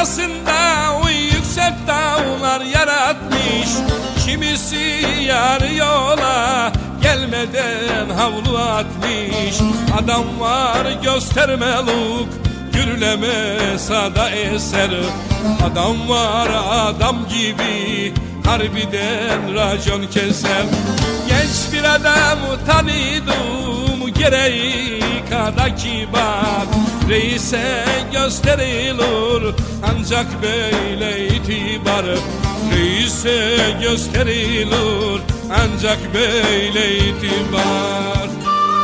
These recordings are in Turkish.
arasında o yüksek dağlar yaratmış. Kimisi yarı yola gelmeden havlu atmış. Adam var göstermelik, gürleme sada eser. Adam var adam gibi, harbiden racon keser. Genç bir adam tanıdım, gereği kadar kibar. Reise gösterilir ancak böyle itibar. Reise gösterilir ancak böyle itibar.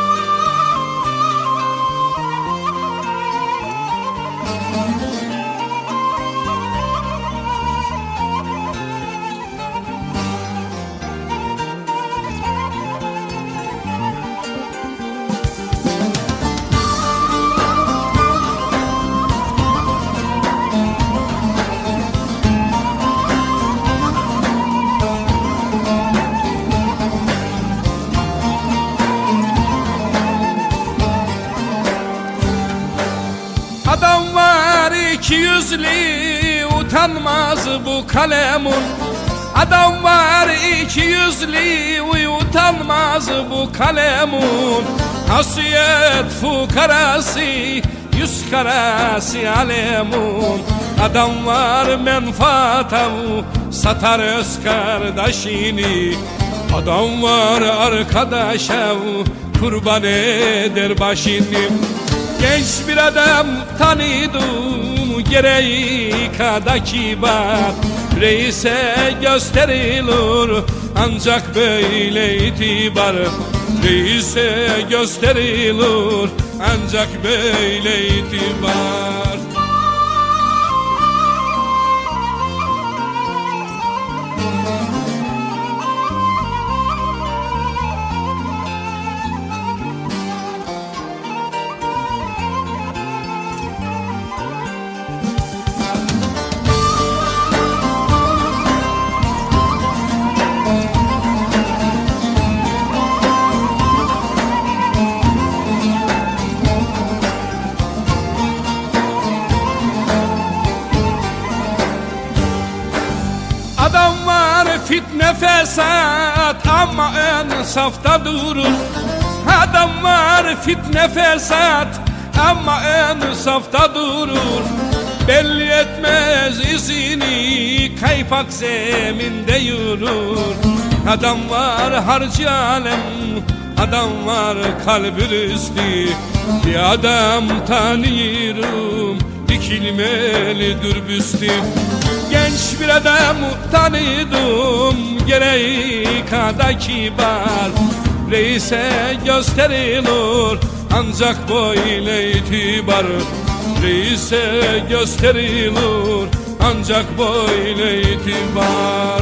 Adam var iki yüzlü, utanmaz bu kalemun. Adam var iki yüzlü, utanmaz bu kalemun. Hasiyet fukarası, yüz karası alemun. Adam var menfaata, satar öz kardeşini. Adam var arkadaşa, kurban eder başını. Genç bir adam tanıdım, gereği kadar kibar. Reise gösterilir ancak böyle itibar. Reise gösterilir ancak böyle itibar. Adam var fitne fesat ama ön safta durur. Adam var fitne fesat ama ön safta durur. Belli etmez izini, kaypak zeminde yürür. Adam var harcı alem, adam var kalbin üstü. Bir adam tanıyorum, dikilmelidir büstü. Genç bir adam tanıdım, gereği kadar kibar. Reise gösterilir ancak böyle itibar. Reise gösterilir ancak böyle itibar.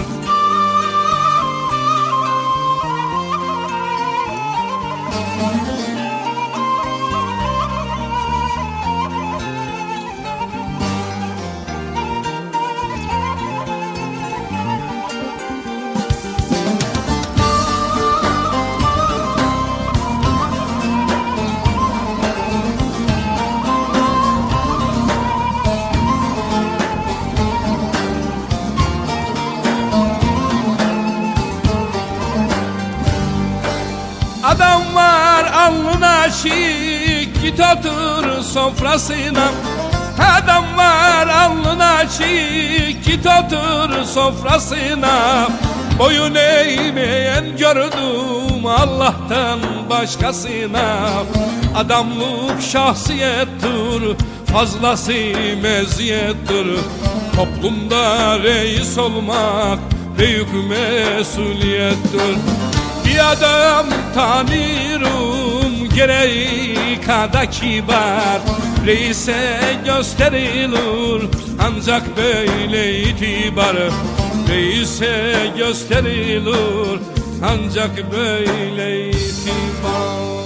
Adam var alnına açık, git otur sofrasına. Adam var alnına açık, git otur sofrasına. Boyun eğmeyen gördüm Allah'tan başkasına. Adamlık şahsiyettir, fazlası meziyettir. Toplumda reis olmak büyük mesuliyettir. Bir adam tanıyorum, gereği kadar kibar. Reise gösterilir ancak böyle itibar. Reise gösterilir ancak böyle itibar.